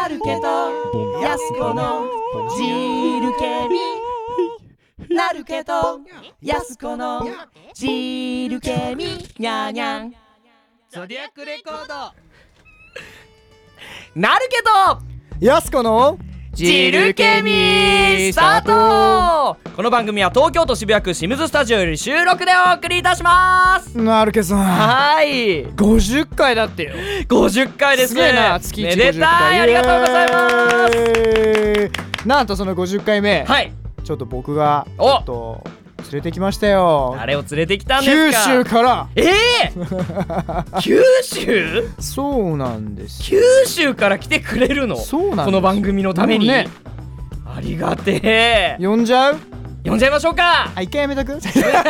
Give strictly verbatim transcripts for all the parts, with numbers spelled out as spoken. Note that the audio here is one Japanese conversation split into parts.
なるけどやすこの汁気になるけどやすこの汁気ににゃーにゃんゾディアックレコードなるけどやすこの汁気にスタート。この番組は東京都渋谷区シムズスタジオより収録でお送りいたします。 なるけさん、 はい、 ごじゅっかいだってよ。 ごじゅっかいですね。 すげえな、月いちめでたい、ありがとうございます。 なんとそのごじゅっかいめ、 はい、 ちょっと僕がちょっと連れてきましたよ。 誰を連れてきたんですか？ 九州から。 えー、九州？ そうなんです。 九州から来てくれるの？ そうなんです。 この番組のために、ね、ありがてえ。 呼んじゃう？ 呼んじゃいましょうか。 あ、一回やめとく。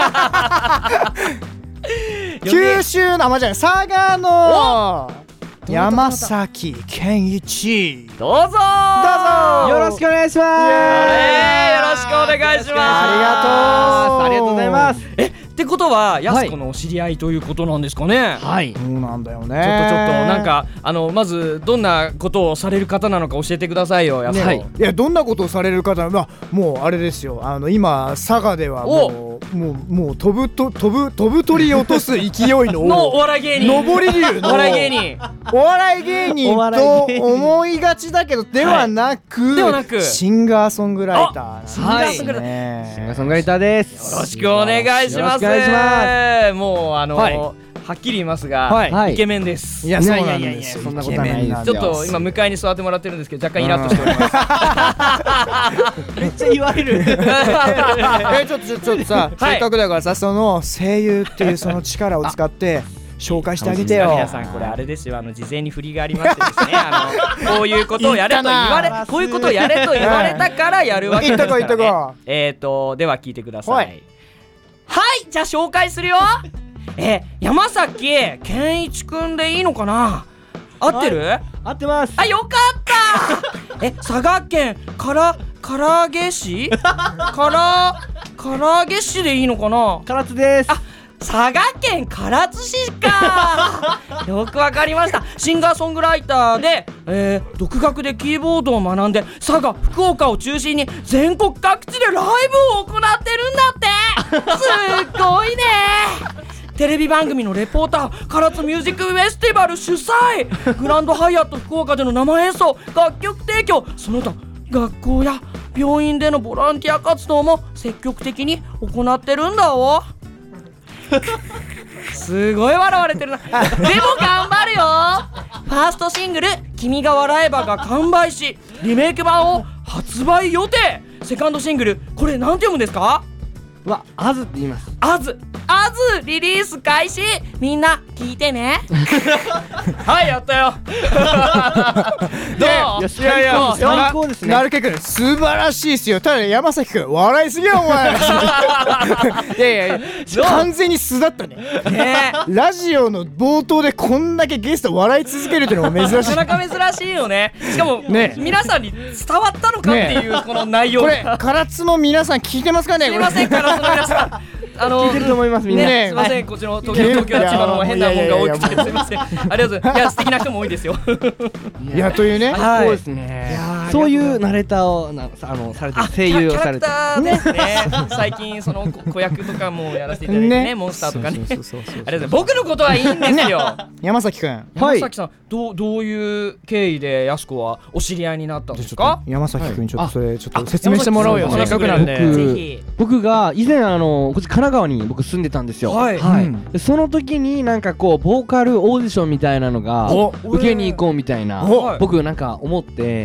九州の、あ、まじゃない、佐賀の山崎健一、 どうぞどうぞよろしくお願いします。 えー、よろしくお願いします。 ありがとうありがとうございます。 え、ってことはやすこのお知り合いということなんですかね。 はい、 そうなんだよね。 ちょっとちょっとなんかあのまずどんなことをされる方なのか教えてくださいよ、やすこ。 ね、いや、どんなことをされる方なのか、もうあれですよ、あの今佐賀ではもうもうもう飛ぶと飛ぶ飛ぶ鳥落とす勢いののお笑い芸人、 上り流のお笑い芸人お笑い芸人と思いがちだけど、ではなく、はい、 ではなくシンガーソングライター、 シンガーソングライター、シンガーソングライターです。 よろしくお願いします。もうあの、はい、はっきり言いますが、はい、イケメンです。 いや、そうなんですよ。 そんなことはないです。 ちょっと今向かいに座ってもらってるんですけど、若干イラッとしております。 めっちゃ言われる。 え、ちょっとちょっとちょっとさ、はい、せっかくだからさ、その声優っていうその力を使って紹介してあげてよ。 皆さん、これあれですよ、あの事前に振りがありましてですね、あのこういうことをやれと言われこういうことをやれと言われたからやるわけですからね。 言っとこう言っとこう。 えーとでは聞いてください。はい、じゃあ紹介するよ。え、山崎健一くんでいいのかな？合ってる？はい、 合ってます。 あ、よかったえ、佐賀県から唐揚げ市から唐揚げ市でいいのかな？ 唐津です。 あ、佐賀県唐津市かよくわかりました。シンガーソングライターで、えー、独学でキーボードを学んで佐賀、福岡を中心に全国各地でライブを行ってるんだってすっごいね。テレビ番組のレポーター、唐津ミュージックフェスティバル主催、グランドハイアット福岡での生演奏、楽曲提供、その他学校や病院でのボランティア活動も積極的に行ってるんだわすごい笑われてるな。でも頑張るよ。ファーストシングル「君が笑えば」が完売し、リメイク版を発売予定。セカンドシングル、これなんて読むんですか？ は、アズって言います。 アズアズリリース開始。みんな聞いてねはい、やったよどう？ いやいや、最高ですね。 なるけくん素晴らしいですよ。ただ山崎くん笑いすぎよお前いやいやいや、完全に素だったね。ね、ラジオの冒頭でこんだけゲスト笑い続けるっていうのも珍しい。 なかなか珍しいよね。しかも、ね、皆さんに伝わったのかっていう、ね、この内容。 これ唐津の皆さん聞いてますかね？ すいません、唐津の皆さんあの聞いてると思います、みんな。 ね、すいません、こっちの東京、東京や千葉の変なもんが多くてすいません。ありがとうございます。いや、素敵な人も多いですよ。 いや、というね、 そうですね。そういうナレーターをなあのされてる、声優をされてるですね。最近その子役とかもやらせていただいてね、モンスターとかね。ありがとうございます。僕のことはいいんですよ。 山崎くん、 山崎さん、どうどういう経緯でやすこはお知り合いになったんですか？ 山崎くん、ちょっとそれちょっと説明してもらおうよ。せっかくなんで。 ぜひ。 僕が以前あのこっち神奈川に僕住んでたんですよ。はい。でその時になんかこうボーカルオーディションみたいなのが受けに行こうみたいな僕なんか思って、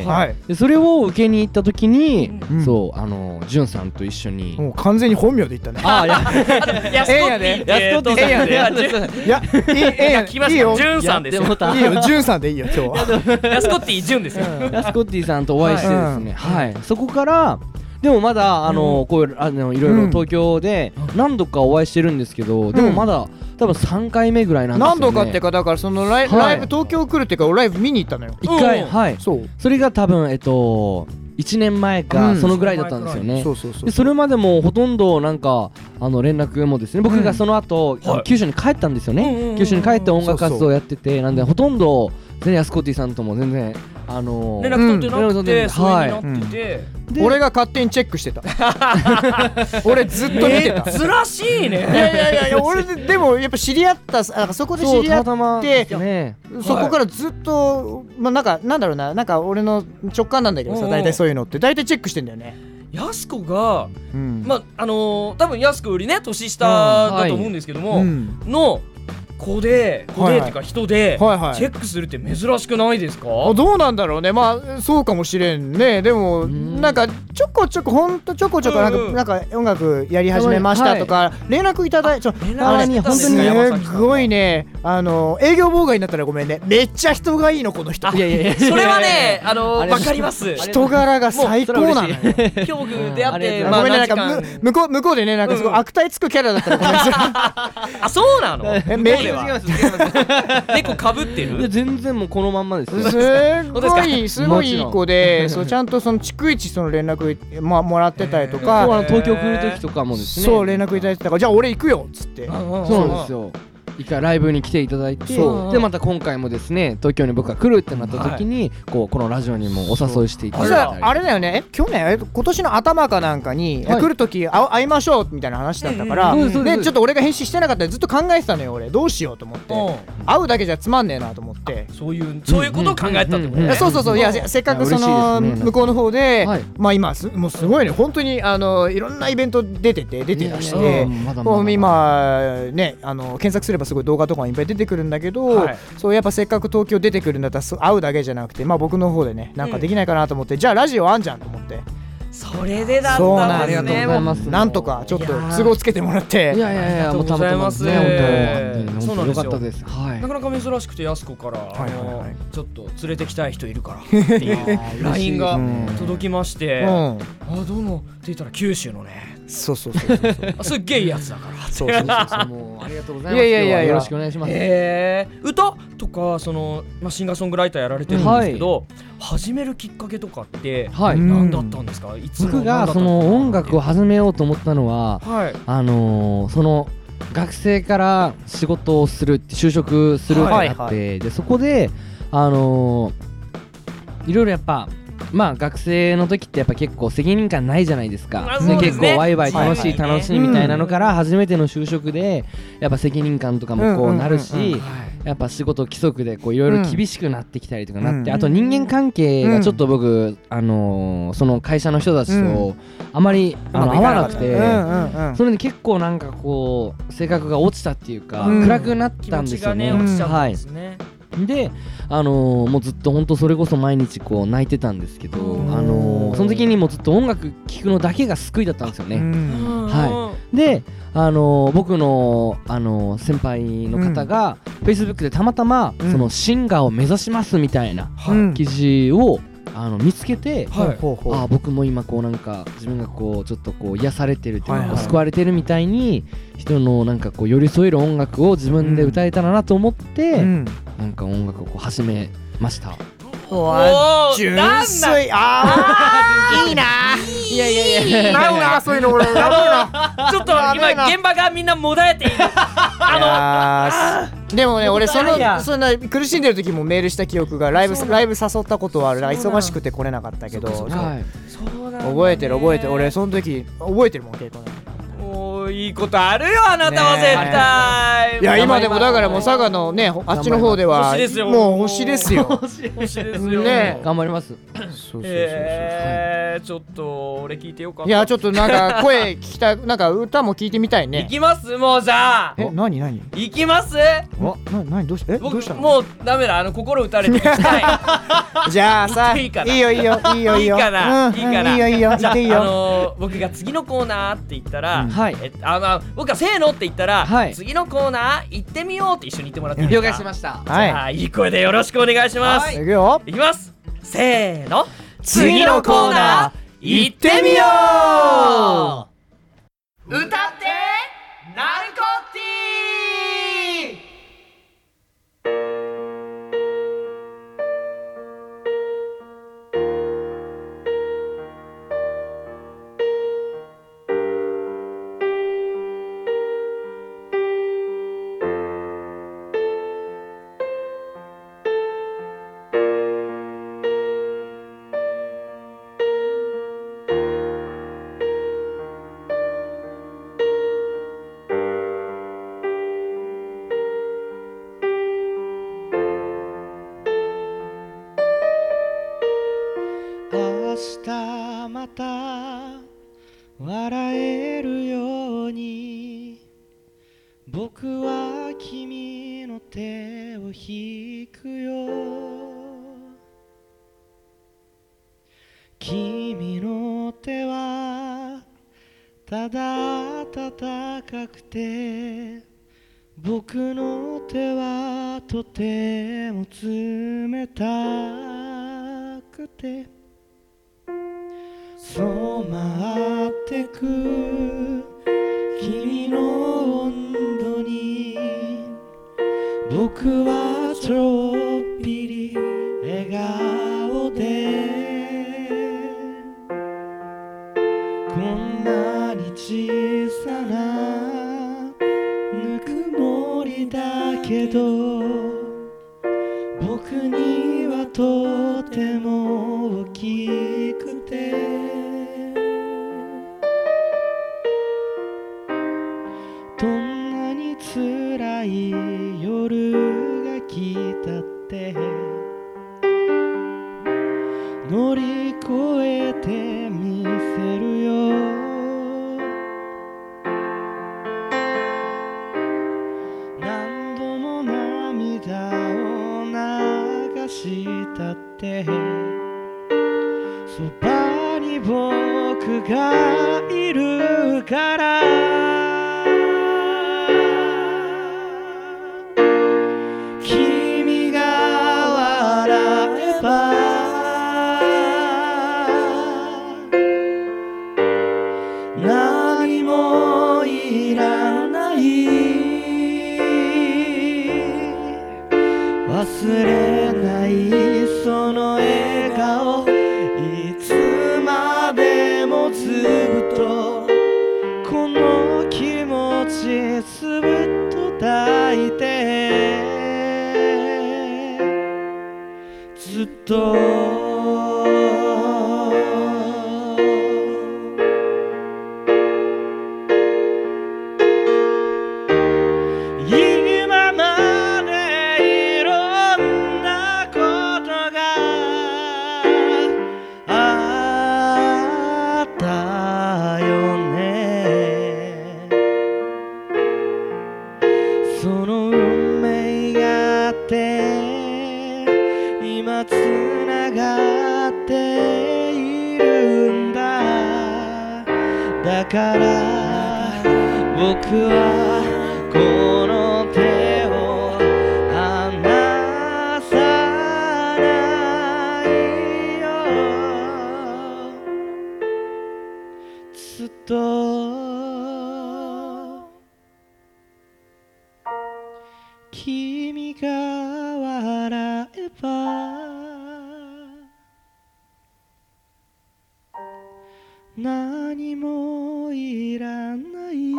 でそれを受けに行った時に、そうあのジュンさんと一緒に、 もう完全に本名で言ったね。 ああ、ややすこってやすこってええやで。いや、いいよ、 ジュンさんですよ。 いいよ、ジュンさんでいいよ今日は。 やすこってジュンですよ。 やすこってさんとお会いしてですね、はい、そこからでもまだあのこういうあのいろいろ東京で何度かお会いしてるんですけど、でもまだ多分さんかいめぐらいなんですよね。 何度かってか、だからそのライブ東京来るっていうかライブ見に行ったのよ。 いっかい、はい。 そう。 それが多分えっといちねんまえかそのぐらいだったんですよね。でそれまでもほとんどなんかあの連絡もですね、僕がその後九州に帰ったんですよね。九州に帰って音楽活動をやってて、なんでほとんど全然やすこ T さんとも全然あのー、 連絡取ってなくて、疎遠になってて、 うん、俺が勝手にチェックしてた俺ずっと見てた珍しいね。いやいやいやいや俺でもやっぱ知り合ったそこで知り合って、ね、そこからずっと、まあ、なんかなんだろうななんか俺の直感なんだけどさ、大体そういうのって大体チェックしてんだよね。 やす子が、うん、まああのー、多分やす子よりね年下だと思うんですけども、うん、の子で子でっていうか人でチェックするって珍しくないですか？ はいはい、どうなんだろうね。まあそうかもしれんね。でもなんかちょこちょこほんとちょこちょこなんか、うん、なんか音楽やり始めましたとか、はい、連絡いただいて、連絡に本当にすごいね、あの営業妨害になったらごめんね。めっちゃ人がいいのこの人。 いやいやいやそれはねあのわかります。 人柄が最高なのよ。 恐怖であって、 まあごめんね、なんか向こう向こうでねなんかすごい悪態つくキャラだったらごめんなさい。 あそうなの？ えめ猫かぶってる？ 全然もうこのまんまですよ。 すごいすごいいい子で、そうちゃんとその逐一その連絡まもらってたりとか、 東京来る時とかもですね。 そう連絡いただいてたから、じゃあ俺行くよっつって。 そうなんですよ。一回ライブに来ていただいて、でまた今回もですね東京に僕が来るってなった時に、はい、こうこのラジオにもお誘いしていただいたり。 あれだよね、去年今年の頭かなんかに、はい、来る時会いましょうみたいな話だったから、うんうん、でちょっと俺が返信してなかったらずっと考えてたのよ。俺どうしようと思って、会うだけじゃつまんねえなと思って、 そういうそういうことを考えてたってことね。 そうそうそう、いやせっかくその向こうの方で、はい、まあ今すもうすごいね本当にあのいろんなイベント出てて出てらして、今ねあの検索すればすごい動画とかもいっぱい出てくるんだけど、はい、そうやっぱせっかく東京出てくるんだったら会うだけじゃなくて、まあ僕の方でねなんかできないかなと思って、うん、じゃあラジオあんじゃんと思って。 それでだったんですね。 なんとかちょっと都合つけてもらって。 いやいやいや、もうございます。 そうなんですよ。 なかなか珍しくてやす子からちょっと連れてきたい人いるからっていう ライン が届きまして、あどうもって言ったら九州のね。 そうそうそうそうすっげえいいやつだから。 そうそうそうもうありがとうございます。いやいやいやよろしくお願いします。 へえ。歌とかそのまあシンガーソングライターやられてるんですけど、始めるきっかけとかって何だったんですか？いつ僕がその音楽を始めようと思ったのは、あのその学生から仕事をするって就職するってなって、でそこであのいろいろやっぱ。まあ学生の時ってやっぱ結構責任感ないじゃないですか。で結構ワイワイ楽しい楽しいみたいなのから初めての就職でやっぱ責任感とかもこうなるし、やっぱ仕事規則でこういろいろ厳しくなってきたりとかなって、あと人間関係がちょっと僕あのその会社の人たちとあまりあの合わなくて、それで結構なんかこう性格が落ちたっていうか暗くなったんですよね。はい。で、あのー、もうずっと本当それこそ毎日こう泣いてたんですけど、あのー、その時にもうずっと音楽聴くのだけが救いだったんですよね。はい、で、あのー、僕の、あのー、先輩の方が Facebook でたまたま、うん、そのシンガーを目指しますみたいな記事を、あの見つけて、はい、あ僕も今こうなんか自分がこうちょっとこう癒されてるっていうか、はいはい、救われてるみたいに人のなんかこう寄り添える音楽を自分で歌えたらなと思って、うん、なんか音楽をこう始めました。 お純粋あーいいないやいやいやなんだそういうの俺やばいなちょっと今現場がみんなもだえているあのでもね俺そのそんな苦しんでる時もメールした記憶がライブライブ誘ったことはある。忙しくて来れなかったけど覚えてる覚えてる俺その時覚えてるもん結構ね。 いいことあるよあなたは絶対。 いや今でもだからもう佐賀のねあっちの方ではもう星ですよ。 星ですよね。頑張ります。 そうそうそうそう。 ちょっと俺聞いてよかった。 いやちょっとなんか声聞きたいなんか歌も聞いてみたいね。 行きますもうじゃあ。 え何何？ 行きます？ おな何どうしたえどうしたの？ もうダメだあの心打たれて行きたい。じゃあさいいよいいよいいよいいよ。 いいかないいかな。 いいよいいよじゃあいいよ。 あの僕が次のコーナーって言ったらはい。あの僕がせーのって言ったら、はい、次のコーナー行ってみようって一緒に言ってもらっていいですか？ 了解しました。 じゃあいい声でよろしくお願いします。はい、 いくよ。 いきます。せーの。次のコーナー行ってみよう。歌ってナルコティー。 明日また笑えるように僕は君の手を引くよ。君の手はただ暖かくて僕の手はとても冷たくて染まってく君の温度に僕はちょっぴり笑顔でこんなに小さなぬくもりだけど僕にはとても大きくてどんなに辛い夜が来たって乗り越えてみせるよ。何度も涙を流したってそばに僕がいるから君が笑えば何もいらない忘れないその笑顔いつまでもずっとこの気持ちずっと抱いてずっとつながっているんだだから僕はこの手を離さないよずっと君が笑えば何もいらない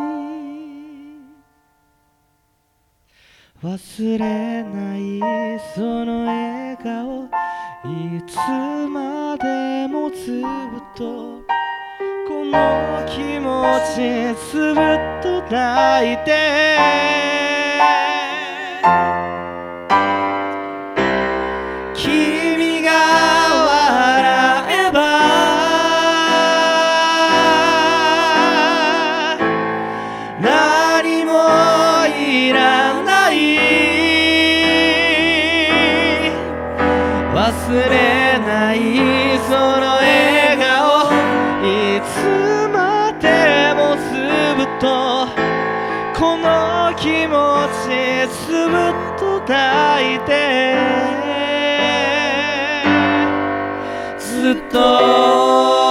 忘れないその笑顔いつまでもずっとこの気持ちずっと抱いて君が笑えば何もいらない忘れないその笑顔いつまでもずっとこの気持ちずっと抱いてずっと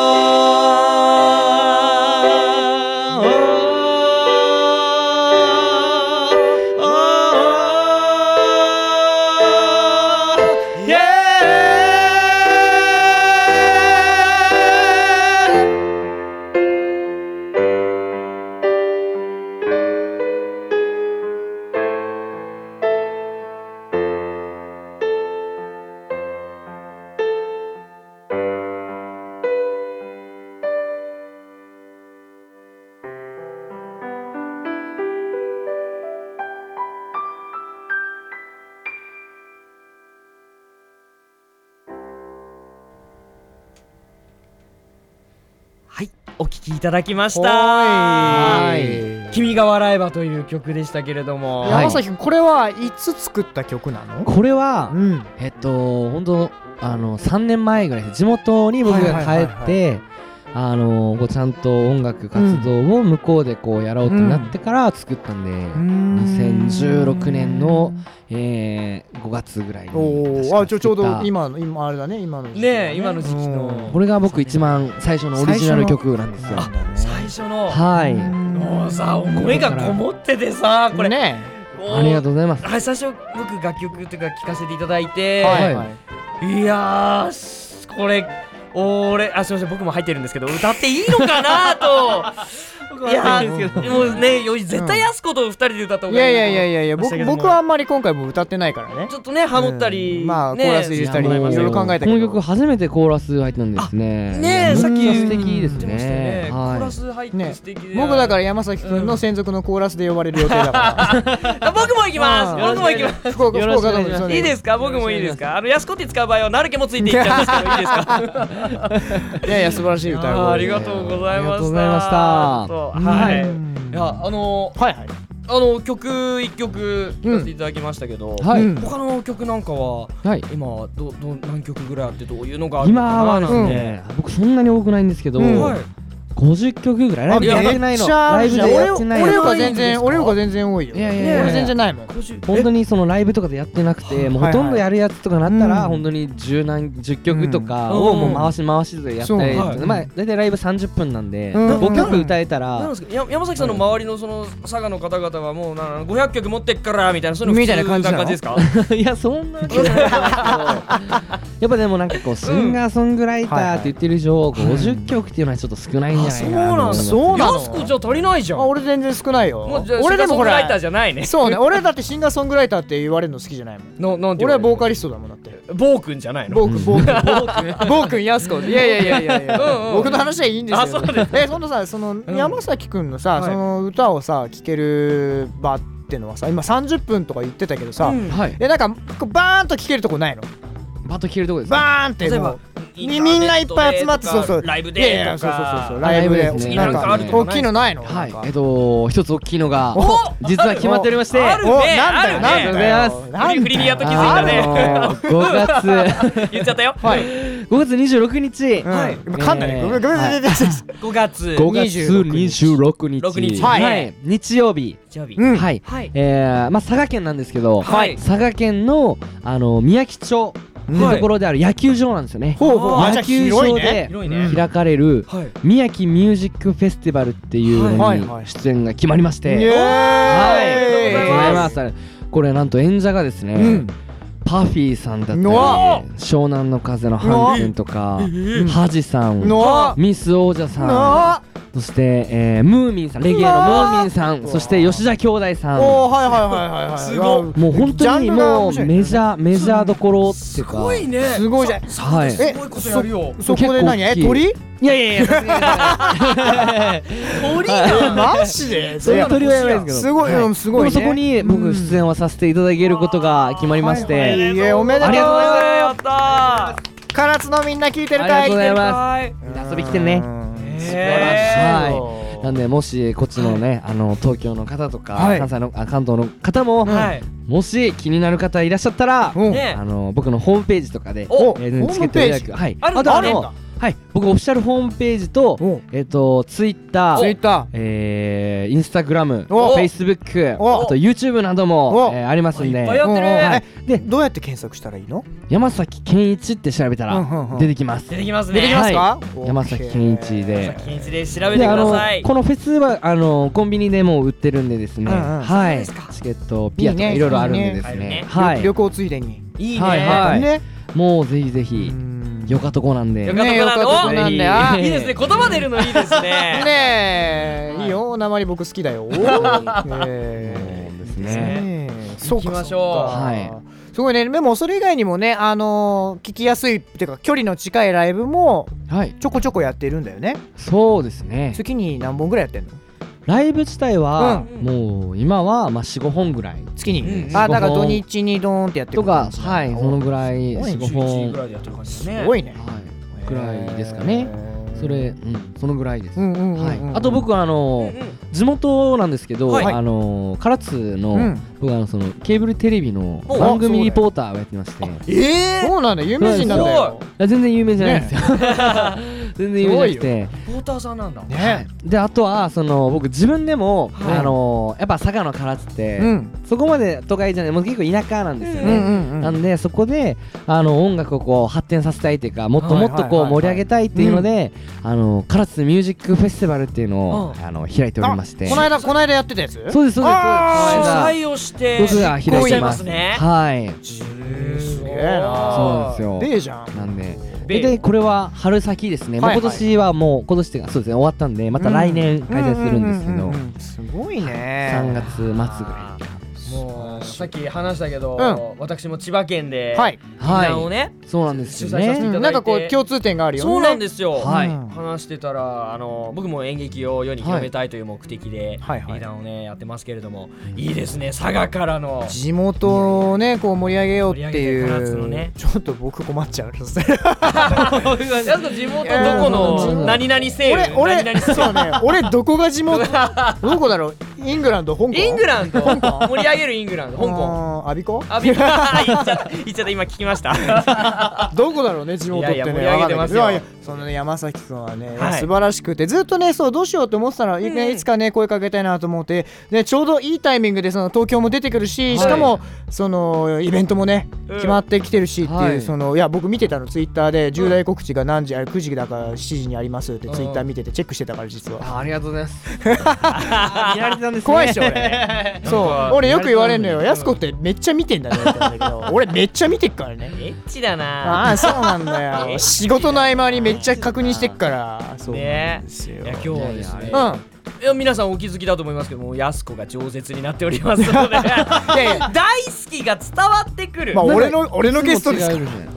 お聴きいただきました。君が笑えばという曲でしたけれども、 山崎君これはいつ作った曲なの？ これは、うん、えっと本当あのさんねんまえぐらい地元に僕が帰ってあのこうちゃんと音楽活動を向こうでこうやろうとなってから作ったんで、うん、にせんじゅうろくねんの、えー、ごがつぐらいにおあちょちょうど今の今あれだね今の時期ね今の時期のこれが僕一番最初のオリジナル曲なんですよ。 あ最初のはいもうさ思いがこもっててさこれねありがとうございます。 はい最初僕楽曲というか聴かせていただいて、 はいはい、 いやーこれ俺あすみません僕も入ってるんですけど歌っていいのかなといやもうね絶対やす子と二人で歌った方がいい。 いやいやいやいや僕僕はあんまり今回も歌ってないからね。 ちょっとねハモったりまあコーラス入れたりいろいろ考えたけどこの曲初めてコーラス入ったんですね。 ねさっき素敵ですね。 コーラス入って素敵で僕だから山崎くんの専属のコーラスで呼ばれる予定だから僕も行きます僕も行きます福岡福岡のいいですか僕もいいですかあのやすこって使う場合はなるけもついていっちゃうんですけどいいですか。 いやいや素晴らしい歌声ありがとうございました。ありがとうございました。 はいいやあのはいはいあの曲一曲聴かせていただきましたけど、うんはい、他の曲なんかは、はい、今どど何曲ぐらいあってどういうのがあるのかな。 今はですね、うん、僕そんなに多くないんですけど、うんはい、ごじゅっきょくぐらいライブでやってないの。ライブでやってないの。 俺が全然俺が全然多いよ。 いやいやいや俺全然ないもん。 本当にそのライブとかでやってなくてもうほとんどやるやつとかなったら本当に十何十曲とかをもう回し回しでやったり、まあ大体ライブさんじゅっぷんなんでごきょく歌えたら。 山崎さんの周りのその佐賀の方々はもうなごひゃっきょく持ってっからみたいなそういうのみたいな感じですか？ いやそんなわけないですけどやっぱでもなんかこうシンガーソングライターって言ってる以上ごじゅっきょくっていうのはちょっと少ないんじゃないかな。 そうなの。 やすこじゃ足りないじゃん。 あ俺全然少ないよ。 もうじゃあ俺でもほらシンガーソングライターじゃないね。 そうね俺だってシンガーソングライターって言われるの好きじゃないもん。 のなんて俺はボーカリストだもんだって。 ボーくんじゃないの。 ボーくんボーくんボーくんやすこ。いやいやいやいやいや僕の話はいいんですよ。 あそうです。 えそのさその山崎くんのさその歌をさ聴ける場ってのはさ今さんじゅっぷんとか言ってたけどさえなんかバーンと聴けるとこないの？ バーンと聴けるとこです。 バーンって例えばみんないっぱい集まってそうそうライブでとかそうそうそうそうライブでなんか大きいのないの？ はいえっと一つ大きいのが実は決まっておりましてあるねなんだよなんだよ振りにやっと気づいたね。 ごがつ言っちゃったよ。 ごがつにじゅうろくにちはい噛んだねごめんごめんごめんごがつごがつにじゅうろくにちはい日曜日はいえまあ佐賀県なんですけど佐賀県のあの宮城町のところである野球場なんですよね。野球場で開かれる宮城ミュージックフェスティバルっていうのに出演が決まりまして、はい、ありがとうございます。これなんと演者がですね、パフィーさんだったり湘南の風のハンテンとかハジさんミス王者さんそして、えー、ムーミンさんレゲエのムーミンさんそして吉田兄弟さんおはいはいはいはいはいすごいもう本当にもうメジャーメジャーどころっていうかすごいねすごいじゃんはいすごいことやるよそこで何え鳥いやいやいや鳥がマジでそれは鳥はやばいですけどすごいすごいそこに僕出演をさせていただけることが決まりましていやおめでとうありがとうございます唐津のみんな聞いてるかいありがとうございます遊び来てね素晴らしいはいなんでもしこっちのねあの東京の方とか関西の関東の方ももし気になる方いらっしゃったらあの僕のホームページとかでチケット予約はいあとあのはい僕オフィシャルホームページとえっとツイッターえインスタグラムフェイスブックあと YouTube などもありますんでいっぱいやってるでどうやって検索したらいいの？ 山崎健一って調べたら出てきます出てきますね出てきますか？ 山崎健一で山崎健一で調べてください。 このフェスはあのコンビニでも売ってるんでですねはいチケットピアとかいろいろあるんでですねはい旅行ついでにいいねはいもうぜひぜひよかとこなんでよかとこなんでいいですね言葉出るのいいですねねえいいよ鉛僕好きだよですねそう行きましょうはいすごいねでもそれ以外にもねあの聞きやすいっていうか距離の近いライブもちょこちょこやってるんだよねそうですね月に何本ぐらいやってんの？ ライブ自体はもう今はまあ よん,ご 本ぐらい月にあだから土日にドーンってやってるとかはいそのぐらい よん,ご 本ぐらいでやってる感じですねすごいねぐらいですかねそれ、うん、そのぐらいです。 うんうんうんうん、 はい。あと僕はあのーうんうん、地元なんですけど、はい、あのー、唐津の、うん、僕はあのそのケーブルテレビの番組リポーターをやってまして。 えー、そうなんだ、有名人なんだよ。 全然有名じゃないですよ。全然有名じゃなくて。 リポーターさんなんだ。 ね。であとはその僕自分でも、はい、あのー、やっぱ佐賀の唐津って、うん、そこまで都会じゃない、もう結構田舎なんですよね。うんうんうん、なんでそこであの音楽をこう発展させたいというか、もっともっとこう盛り上げたいっていうので、あの唐津ミュージックフェスティバルっていうのを、うん、あの開いておりまして。 この間この間やってたやつ？ そうですそうです。主催をして僕が開いてますね。 はい。 すげえな。 そうなんですよ。 ベーじゃん。 なんで。でこれは春先ですね。はいはい、もう今年はもう今年っていうかそうですね終わったんでまた来年開催するんですけど。 すごいね。 さんがつまつぐらい。 もうさっき話したけど、うん、私も千葉県ではい談をね、 そうなんですよね。 なんかこう共通点があるよね。 そうなんですよ。 はい、 話してたらあの僕も演劇を世に広めたいという目的で談をねやってますけれども、いいですね。佐賀からの地元をねこう盛り上げようっていうね。ちょっと僕困っちゃう。地元どこの何々西俺俺そうね。俺どこが地元どこだろう。イングランド香港。 イングランド盛り上げるイングランド香港。 アビコ？ アビコ。言っちゃった言っちゃった今聞きました。 どこだろうね地元ってね。いやいや盛り上げてますよ。いやいやそのね山崎くんはね、はい、素晴らしくてずっとねそうどうしようと思ってたら、うん、いつかね声かけたいなと思ってでちょうどいいタイミングでその東京も出てくるし、はい、しかもそのイベントもね、うん、決まってきてるしっていう、はい、そのいや僕見てたのツイッターで重大告知が何時あれくじだかしちじにありますってツイッター見ててチェックしてたから実は。 あ, ありがとうございます。見られてたんですね。 怖いっしょ俺。そう俺よく言われるのよ。やすこってめっちゃ見てんだねって言うんだけど俺めっちゃ見てっからね。 エッチだな。 ああそうなんだよ。仕事の合間にめっちゃ確認してっから。そうなんですよ。 いや今日はですね。 うん。 いや皆さんお気づきだと思いますけどもやすこが饒舌になっておりますのでいやいや大好きが伝わってくる。 まあ俺の俺のゲストですから。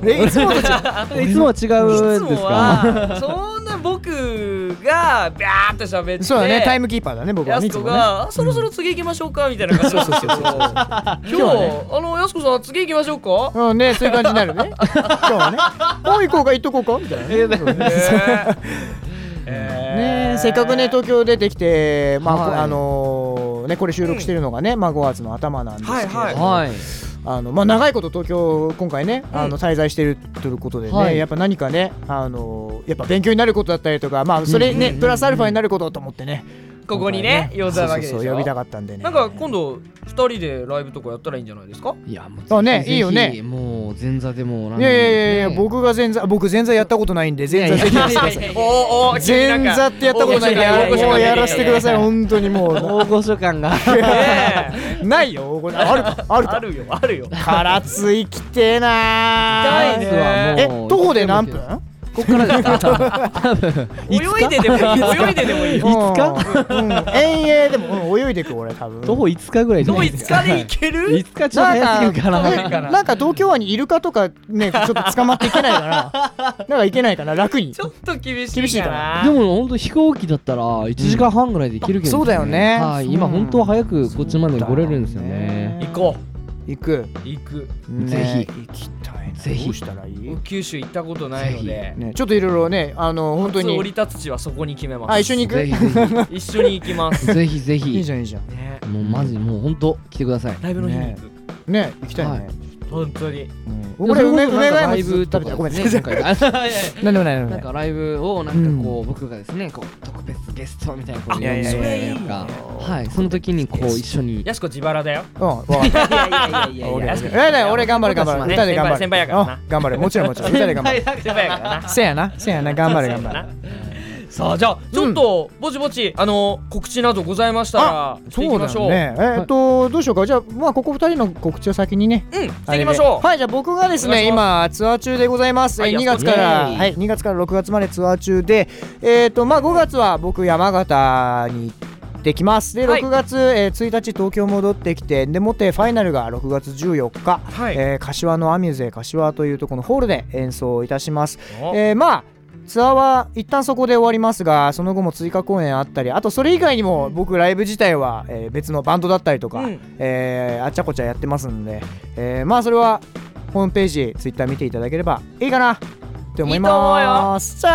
えいつもと違う。 いつもは違うんですか。 そんな僕がビャーっと喋ってそうだねタイムキーパーだね僕は。 やすこがそろそろ次行きましょうかみたいな感じ。そうそうそうそう。今日あのやすこさん次行きましょうか。 うんねそういう感じになるね。今日はねもう行こうか行っとこうかみたいな。ね、せっかくね東京出てきて、まあはい、あのー、ねこれ収録してるのがね、うん、まあごがつの頭なんですけど、はいはい、あのまあ長いこと東京今回ね、うん、あの滞在してるということでね、はい、やっぱ何かねあのー、やっぱ勉強になることだったりとかまあそれね、うん、プラスアルファになることと思ってね。 ここにね呼んだわけでしょ。 そうそうそう呼びたかったんでね。 なんか今度ふたりでライブとかやったらいいんじゃないですか。 いやもうあねいいよね。 もう前座でもなんいやいやいやいや僕が前座僕前座やったことないんで前座ぜひやってください。おお前座ってやったことないんでもうやらせてください本当にもう大御所感がないよあるあるあるよあるよ。 唐津行きてえな。 痛いね。 え徒歩で何分？ こっからですか。 泳いででもいい。泳いででもいい。 いつか？ うん。遠泳でも泳いでく俺多分。 徒歩いつかぐらいじゃないですか。 徒歩いつかで行ける？ いつかちょっと早すぎるかな。 なんか東京湾にイルカとかねちょっと捕まっていけないかな。なんかいけないかな楽に。 ちょっと厳しいかな。 でも本当飛行機だったらいちじかんはんぐらいで行けるけど。 そうだよね。 はい。今本当は早くこっちまで来れるんですよね。 行こう。行く行く。 ぜひ行きたい。 ぜひどうしたらいい？ 九州行ったことないので、 ね、ちょっといろいろねあの本当に降り立つ地はそこに決めます。 あ一緒に行く？ ぜひぜひ一緒に行きます。 ぜひぜひ。 いいじゃんいいじゃん。 ね、もうマジもう本当来てください。 ライブの日に行く。 ね行きたいね。 本当に。 俺梅梅ヶ山ライブ食べたごめんね。なんでもないなんかライブをなんかこう僕がですねこう特別ゲストみたいなこう呼んでかはいその時にこう一緒に。 やすこ自腹だよ。 うん。いやいやいやいやいや。俺頑張る頑張る。歌で頑張る。 先輩やからな。 頑張るもちろんもちろん歌で頑張る。 先輩やからな。 せやなせやな頑張る頑張る。 さあじゃあちょっとぼちぼちあの告知などございましたらしていきましょう。 ねえっとどうしようか。じゃあまあここふたりの告知を先にねうんしていきましょう。 はいじゃあ僕がですね今ツアー中でございます。にがつからはいにがつからろくがつまでツアー中でえっとまあごがつは僕山形にできますでろくがつ、はいえー、ついたち東京戻ってきてでもってファイナルがろくがつじゅうよっか、はいえー、柏のアミューゼ柏というところのホールで演奏いたします。えー、まあツアーは一旦そこで終わりますがその後も追加公演あったりあとそれ以外にも僕ライブ自体は、えー、別のバンドだったりとか、うんえー、あっちゃこちゃやってますんで、えー、まあそれはホームページツイッター見ていただければいいかなって思います。さあ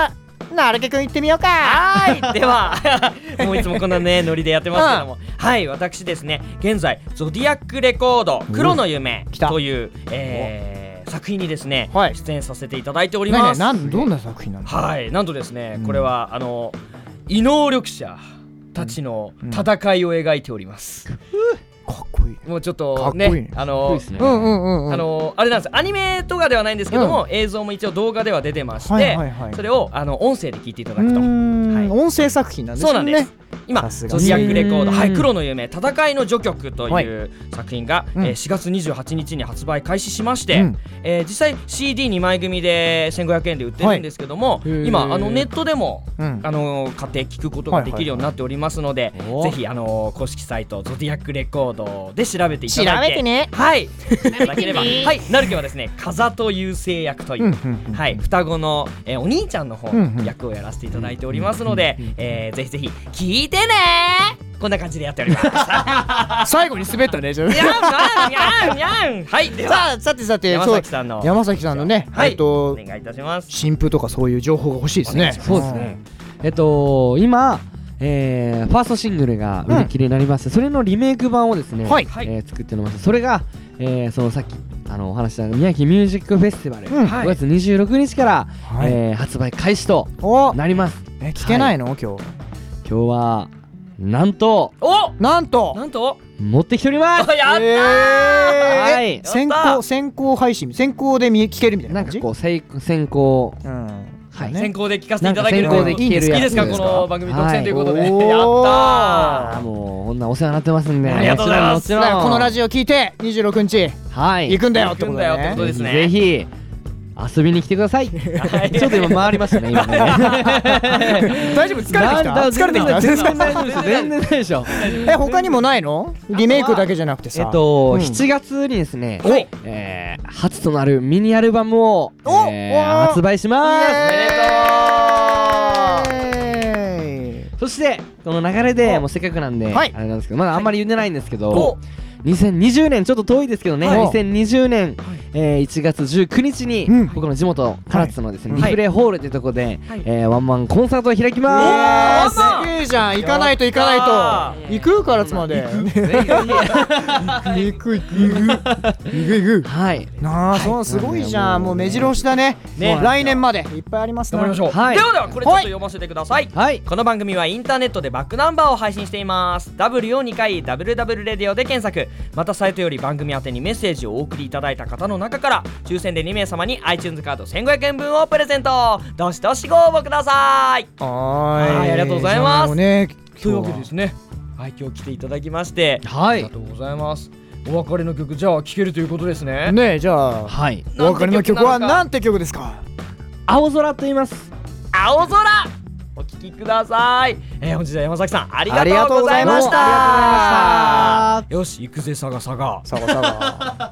なるけくん行ってみようか。 はいではもういつもこんなねノリでやってますけども、はい私ですね現在ゾディアックレコード黒の夢という、えー、作品にですね、はい、出演させていただいております。 ねねなんどんな作品なの？ はいなんとですね、うん、これはあの異能力者たちの戦いを描いております、うんうんかっこいい。 もうちょっとね、ねあのー、うんうんうん、あのー、あれなんです、アニメとかではないんですけども、うん、映像も一応動画では出てまして、はいはいはい、それをあの音声で聞いていただくと、はい、 音声作品なんですね。 そうなんです。今ゾディアックレコード、はい、黒の夢戦いの序曲という作品が、はい、えー、しがつにじゅうはちにちに発売開始しまして、うん、えー、実際 シーディーに 枚組でせんごひゃくえんで売ってるんですけども、はい、今あのネットでも、うん、あの買って聞くことができるようになっておりますので、はいはいはい、ぜひあの公式サイトゾディアックレコードで調べていただいて、 調べてね、 はいいただければはいなるけはですね風と優勢役という、うんうんうん、はい、双子の、えー、お兄ちゃんの方の役をやらせていただいておりますので、うんうんうん、えー、ぜひぜひ聞いてねー。こんな感じでやっております最後に滑ったね。じゃあやんやんやんやん。はいではさてさて山崎さんの山崎さんのね、 はい、えっとお願いいたします。 新譜とかそういう情報が欲しいですね。 そうですね。えっと今えー、ファーストシングルが売り切れになりまして、うん、それのリメイク版をですね、はい、えー、作っております。それが、えー、そのさっきあのお話した宮城ミュージックフェスティバル、うん、ごがつにじゅうろくにちから、はい、えー、発売開始となります。 え聞けないの、はい、今日今日はなんとおなんとなんと持ってきております。 やったー、えー、はい、先行先行配信先行で聞けるみたいな感じ。 なんかこう先先行、うん、 はい、先行で聞かせていただけるのでいいですか、この番組独占ということで、はい、やったー。 もうこんなお世話になってますんで、 ありがとうございます。 このラジオ聞いてにじゅうろくにち、はい、行くんだよってことですね。 ぜひ遊びに来てください。ちょっと今回りましたね今ね大丈夫？疲れてきた？疲れてきた？ 全然大丈夫です。全然ないでしょ。 え他にもないの？リメイクだけじゃなくてさ、 えっと、うん、しちがつにですね、はい、えー、初となるミニアルバムを、えー、発売します。おめでとう。そしてこの流れでもうせっかくなんで、はい、あれなんですけどまだあんまり言ってないんですけど、はい、にせんにじゅうねんちょっと遠いですけどね、はい、にせんにじゅうねん、はい、えー、いちがつじゅうくにちに、うん、僕の地元唐津のですね、はい、リフレホールというところで、はい、えー、ワンマンコンサートを開きまーす。 すげえじゃん。行かないと行かないと。行く唐津まで。行く行く行く。 はい。 なあ、そうすごいじゃん。もう目白押しだね。来年までいっぱいありますね。 頑張りましょう。はい。ではではこれちょっと読ませてください。はい。この番組はインターネットでバックナンバーを配信しています。W をにかい ダブリューダブリュー レディオで検索。またサイトより番組宛てにメッセージをお送りいただいた方の中から抽選でにめいさまに iTunes カードせんごひゃくえんぶんをプレゼント。どしどしご応募ください。 はい、 はい、ありがとうございます。ね、というわけでですね、はい、今日来ていただきまして、はい、ありがとうございます。お別れの曲じゃあ聴けるということですね。 ねえ、じゃあ、はい、お別れの曲はなんて曲ですか？ 青空と言います。 青空お聴きください。えー、本日は山崎さんありがとうございました。よし、行くぜサガサガサガサガ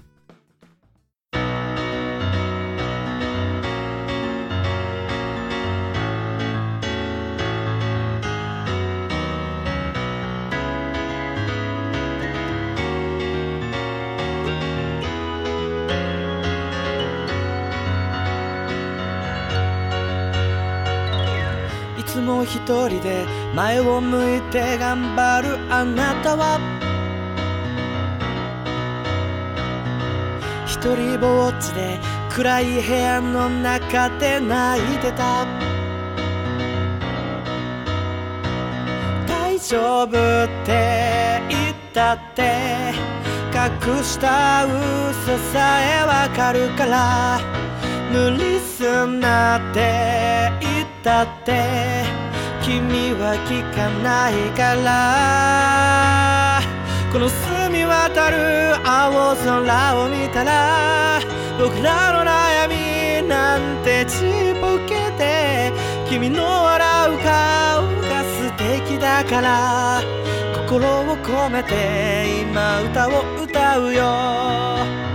いつも一人で前を向いて頑張るあなたは一人ぼっちで暗い部屋の中で泣いてた。大丈夫って言ったって隠した嘘さえわかるから、無理すんなって言ったって君は聞かないから。この澄み渡る青空を見たら僕らの悩みなんてちっぽけで、君の笑う顔が素敵だから心を込めて今歌を歌うよ。